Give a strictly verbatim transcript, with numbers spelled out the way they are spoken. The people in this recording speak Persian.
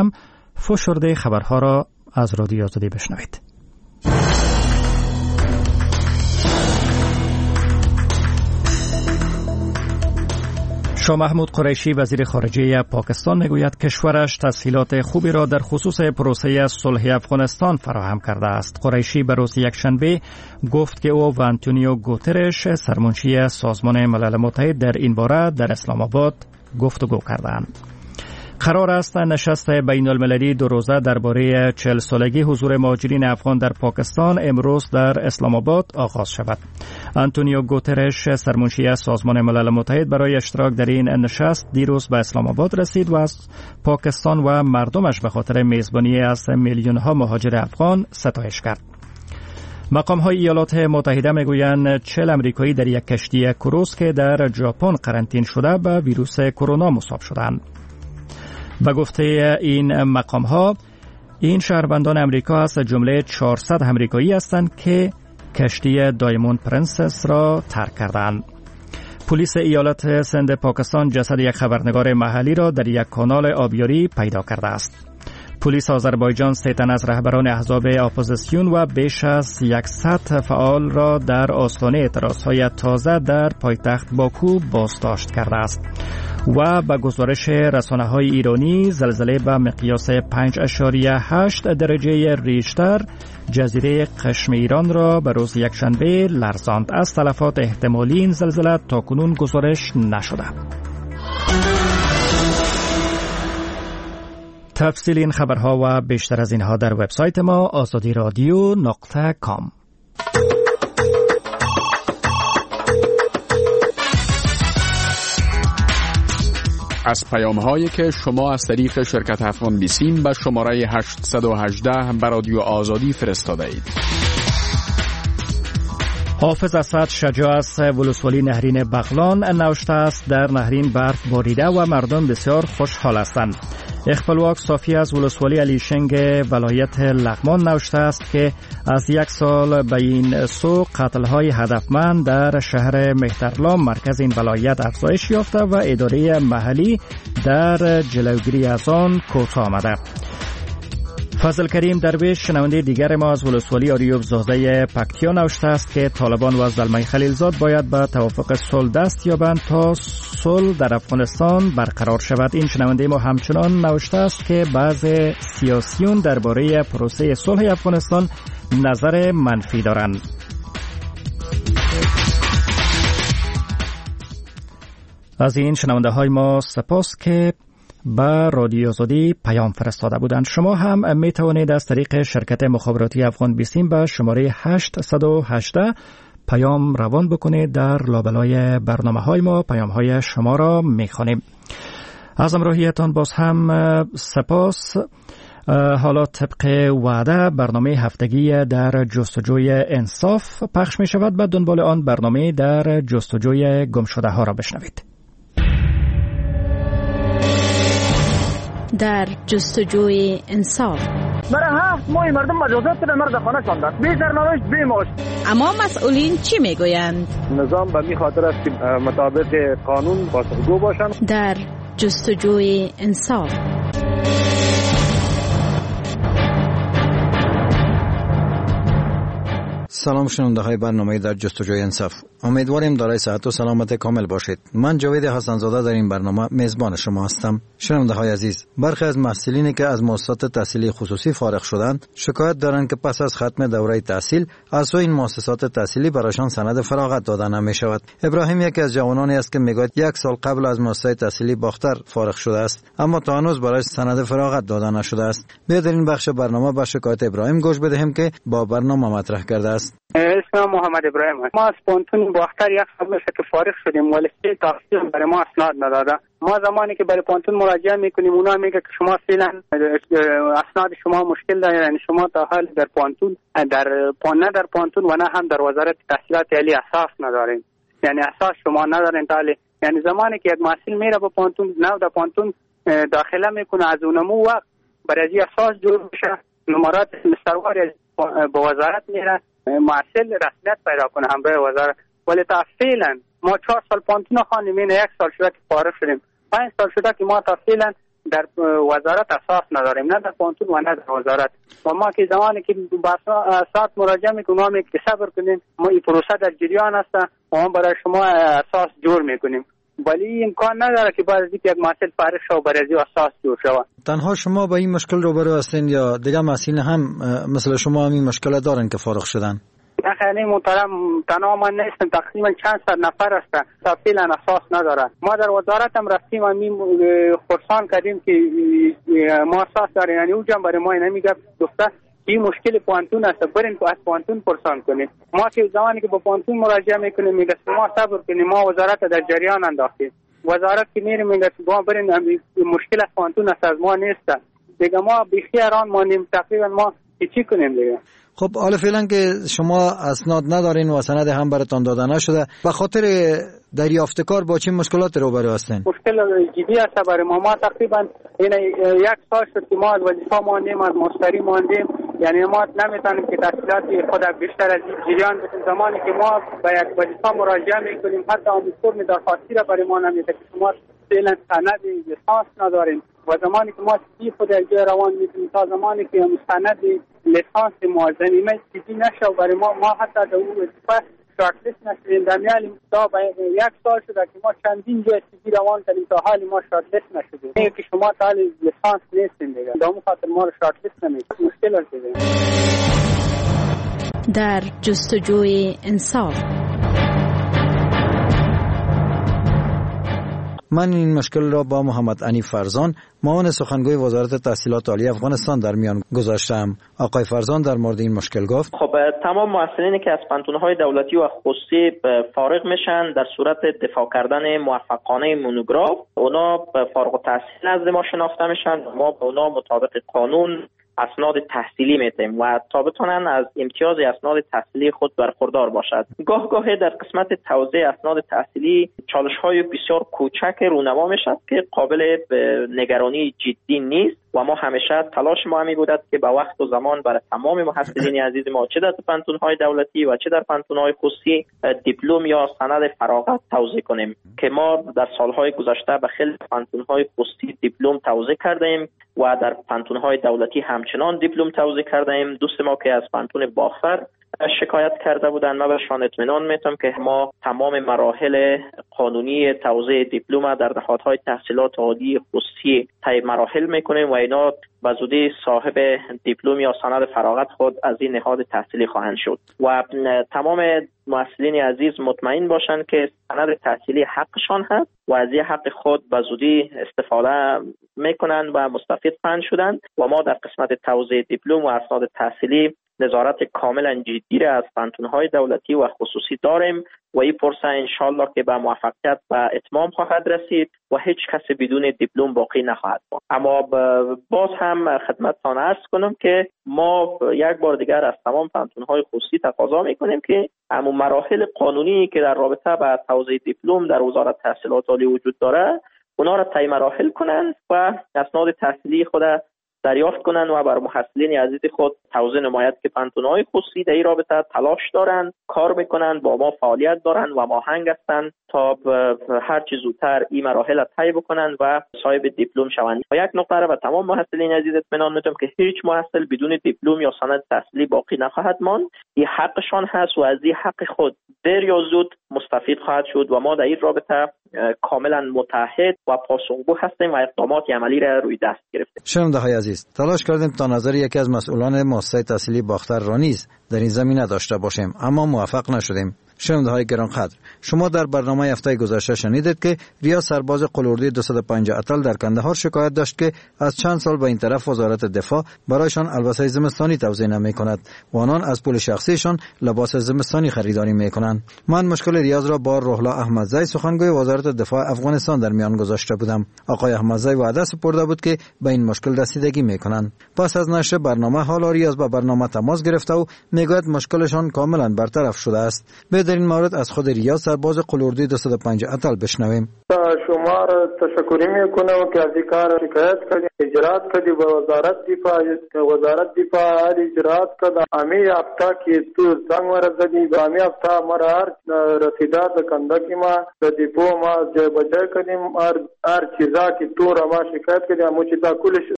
هم فشرده خبرها را از رادیو آزادی بشنوید. شاه محمود قریشی وزیر خارجه پاکستان میگوید کشورش تسهیلات خوبی را در خصوص پروسه صلح افغانستان فراهم کرده است. قریشی به روز یکشنبه گفت که او و آنتونیو گوترش سرمنشی سازمان ملل متحد در این باره در اسلام آباد گفتگو کردند. قرار است نشست بین المللی دو روزه درباره چهل سالگی حضور مهاجرین افغان در پاکستان امروز در اسلام آباد آغاز شود. آنتونیو گوترش سرمنشی سازمان ملل متحد برای اشتراک در این نشست دیروز به اسلام آباد رسید و از پاکستان و مردمش به خاطر میزبانی از میلیون ها مهاجر افغان ستایش کرد. مقام های ایالات متحده میگویند چهل امریکایی در یک کشتی کروز که در ژاپن قرنطینه شده به ویروس کرونا مصاب شدند. به گفته این مقام ها این شهروندان امریکا از جمله چهارصد امریکایی هستند که کشتی دایموند پرنسس را ترک کردند. پلیس ایالت سند پاکستان جسد یک خبرنگار محلی را در یک کانال آبیاری پیدا کرده است. پلیس آذربایجان سه تن از رهبران احزاب اپوزیسیون و بیش از صد فعال را در آستانه اعتراضهای تازه در پایتخت باکو بازداشت کرده است. و به گزارش رسانه‌های ایرانی زلزله به مقیاس پنج اشاریه هشت درجه ریشتر جزیره قشم ایران را به روز یکشنبه لرزاند. از تلفات احتمالی این زلزله تاکنون گزارش نشده. تفصیل این خبرها و بیشتر از اینها در وبسایت ما آزادی رادیو نقطه کام. از پیام هایی که شما از طریق شرکت افغان بیسیم به شماره هشت یک هشت به رادیو آزادی فرستاده اید. حافظ اسد شجاع از ولسوالی نهرین بغلان نوشته است در نهرین برف باریده و مردم بسیار خوشحال هستند. اخپلواک صافی از ولسوالی علیشنگ ولایت لغمان نوشته است که از یک سال به این سو قتل‌های هدفمند در شهر مهترلام مرکز این ولایت افزایش یافته و اداره محلی در جلوگیری از آن کوتاه آمده. فضل کریم درویش شنونده دیگر ما از ولسوالی آریوب زاده پکتیا نوشته است که طالبان و زلمه خلیلزاد باید به توافق صلح دست یابند تا صلح در افغانستان برقرار شود. این شنونده ما همچنان نوشته است که بعض سیاسیون درباره پروسه صلح افغانستان نظر منفی دارند. از این شنونده های ما سپاس که با رادیو آزادی پیام فرستاده بودند. شما هم می توانید از طریق شرکت مخابراتی افغان بیسیم به شماره هشت یک هشت پیام روان بکنید. در لابلای برنامه های ما پیام های شما را می خوانیم. از همراهیتان باز هم سپاس. حالا طبق وعده برنامه هفتگی در جستجوی انصاف پخش می شود. بعد دنبال آن برنامه در جستجوی گمشده ها را بشنوید. در جستجوی انصاف برای هفت ماه مردم مجازات در مرد خانه کندند، بی سرنوشت بی معاش. اما مسئولین چی میگویند؟ نظام به می خاطر است که مطابق قانون پاسخگو باشند. در جستجوی انصاف سلام شنونده های برنامه در جستجوی انصاف. امیدواریم دارای صحت و سلامت کامل باشید. من جاوید حسن‌زاده در این برنامه میزبان شما هستم. شنونده های عزیز، برخی از محصلینی که از مؤسسات تحصیلی خصوصی فارغ شدند شکایت دارند که پس از ختم دوره تحصیل از سوی این مؤسسات تحصیلی برایشان سند فراغت داده نمی شود. ابراهیم یکی از جوانانی است که میگوید یک سال قبل از مؤسسه تحصیلی باختر فارغ شده است، اما تا هنوز برایش سند فراغت داده نشده است. بیایید در این بخش برنامه به شکایت ابراهیم گوش بدهیم که با برنامه مطرح کرده است. اسمم محمد ابراهیم است. ما از پانتون باختر یک سال میشه که فارغ شدیم ولی تحصیل برای ما اسناد نداده. ما زمانی که برای پانتون مراجعه میکنیم اونا میگه که شما فعلا اسناد شما مشکل داره، یعنی شما تا حال در پانتون در نه در پانتون و نه هم در وزارت تحصیلات عالی اساس ندارین، یعنی اساس شما ندارین تالی. یعنی زمانی که یک محصل میره به پانتون نو در پانتون داخله میکنه از اونمو وقت برای اساس جور بشه نمرات مستروار به وزارت میره محصل رسمیت پیدا کنه هم به وزارت. ولی تا فعلا ما چهار سال پانتون خواندیم، این یک سال شده که فارغ شدیم، پنج سال شده که ما تا فعلا در وزارت اساس نداریم، نه در پانتون و نه در وزارت. و ما که زمانی که با اسناد مراجعه میکنیم ما که صبر کنیم، ما این پروسه در جریان است و ما برای شما اساس جور میکنیم، ولی امکان نداره که بعد از اینکه یک محصول فارغ شود برای از اساس جور شود. تنها شما با این مشکل روبرو هستین یا دیگه مسئولین هم مثل شما هم این مشکل دارن که فارغ شدن؟ نه خیلی محترم، تنها من نیستم، تقریبا چند صد نفر هستن تا فعلا اساس ندارن. ما در وزارت هم رفتیم و خرسان کردیم که ما اساس داریم، یعنی او جنب برای ما نمیگه گفته این مشکل پوانتون است، برین از پوانتون پرسان کنید. ما که زمانی که با پوانتون مراجعه میکنیم میگه ما صبر کنیم، ما وزارت در جریان انداختیم. وزارت که میریم میگه ما برین مشکل از پوانتون است، از ما نیست دیگه. ما بیخیاران مانیم، تقریبا ما چی کنیم دیگه. خب حالا فعلا که شما اسناد ندارین و سند هم براتون داده نشده، به خاطر دریافت کار با چه مشکلات روبرو هستین؟ مشکل جدی است برای ما. ما تقریبا این یک سال شد که ما از وظیفه ماندیم، از مشتری ماندیم، یعنی ما نمیتونیم که تحصیلات خود بیشتر از این جریان بدیم. زمانی که ما به یک وظیفه مراجعه میکنیم حتی آموزگار درخواستی را برای ما نمیده که شما فعلا سند لیسانس نداریم، و زمانی که ما چیزی خود از جای روان میکنیم تا زمانی که مستند لیسانس معظمی چیزی نشه برای ما، ما حتی در اون وظیفه شارت لیست نشدیم. در میان تا یک سال شده که ما چندین جای چیزی روان کردیم تا حالی ما شارت لیست نشدیم. این که شما تا حالی لیسانس نیستین دیگه، در اون خاطر ما رو شارت لیست نمیکنیم، مشکل هست دیگه. در جستجوی انصاف من این مشکل را با محمد عنی فرزان، معاون سخنگوی وزارت تحصیلات عالی افغانستان در میان گذاشتم. آقای فرزان در مورد این مشکل گفت: خب تمام محصلینی که از پانتون‌های دولتی و خصوصی فارغ میشن در صورت دفاع کردن موفقانه مونوگراف، اونا فارغ التحصیل نزد ما شناخته میشن. ما به اونا مطابق قانون اسناد تحصیلی میتیم و تا بتونن از امتیاز اسناد تحصیلی خود برخوردار باشد. گاه گاهی در قسمت توزیع اسناد تحصیلی چالش‌های بسیار کوچک رونما میشد که قابل نگرانی جدی نیست و ما همیشه تلاش ما همی بودد که با وقت و زمان برای تمام محصلین عزیز ما چه در پانتون‌های دولتی و چه در پانتون‌های خصوصی دیپلم یا سند فراغت توزیع کنیم که ما در سالهای گذشته به خیلی پانتون‌های خصوصی دیپلم توزیع کردیم و در پانتون‌های دولتی همچنان دیپلم توزیع کردیم. دوست ما که از پانتون باخفر شکایت کرده بودن، ما بهشان اطمینان میتونم که ما تمام مراحل قانونی توزیع دیپلم در نهادهای تحصیلات عالی خصوصی طی مراحل میکنیم و اینا به زودی صاحب دیپلم یا سند فراغت خود از این نهاد تحصیلی خواهند شد و تمام محصلین عزیز مطمئن باشند که سند تحصیلی حقشان هست و از این حق خود به زودی استفاده میکنند و مستفید خواهند شدند و ما در قسمت توزیع دیپلم و اسناد تحصیلی نظارت کاملا جدی را از پانتون‌های دولتی و خصوصی داریم و این پروسه انشالله که به موفقیت و اتمام خواهد رسید و هیچ کسی بدون دیپلم باقی نخواهد ماند. اما باز هم خدمتتان عرض کنم که ما یک بار دیگر از تمام پانتون‌های خصوصی تقاضا می‌کنیم که همون مراحل قانونی که در رابطه با توزیع دیپلم در وزارت تحصیلات عالی وجود داره اونا را طی مراحل کنند و اسناد تحصیلی خود دریافت کنند و بر محصلین عزیز خود توضیح نماید که پانتون‌های خصوصی در این رابطه تلاش دارند، کار میکنند، با ما فعالیت دارند و ماهنگ هستند تا هر چه زودتر این مراحل را طی بکنند و صاحب دیپلم شوند. و یک نکته را به تمام محصلین عزیز اطمینان میدم که هیچ محصل بدون دیپلم یا سند تحصیلی باقی نخواهد ماند. این حقشان هست و از این حق خود دیر یا زود مستفید خواهد شد و ما در این رابطه کاملا متحد و پاسخگو هستیم و اقدامات عملی را روی دست گرفتیم. شنونده‌های عزیز، تلاش کردیم تا نظر یکی از مسئولان مؤسسه تحصیلی باختر را نیز در این زمینه داشته باشیم، اما موفق نشدیم. شنونده‌های گرانقدر، شما در برنامه هفته گذشته شنیدید که ریا سرباز قلوردی دویست و پنج اتل در کندهار شکایت داشت که از چند سال به این طرف وزارت دفاع برایشان البسه زمستانی توزیع نمی‌کند و آنان از پول شخصیشان لباس زمستانی خریداری می‌کنند. من مشکل ریاض را با روحلا احمدزی سخنگوی وزارت دفاع افغانستان در میان گذاشته بودم. آقای احمدزی وعده سپرده بود که به این مشکل رسیدگی می‌کنند. پس از نشر برنامه حالا ریاض با برنامه تماس گرفته و میگوید مشکلشان کاملا برطرف شده است. به در این مورد از خود ریاض سرباز قلاردی دویست و پنجاه اتل بشنویم. شما را تشکری میکنم که از این کار شکایت کردیم، اجرات کردیم به وزارت دفاع. وزارت دفاع هر اجرات کرد. امی هفته که تو زنگ مرا زدی، به امی هفته مرا هر رسیدات کندکی ما به دیپو ما جای بجای کردیم. هر هر چیزا که تو را ما شکایت کردیم همون چیزا کلش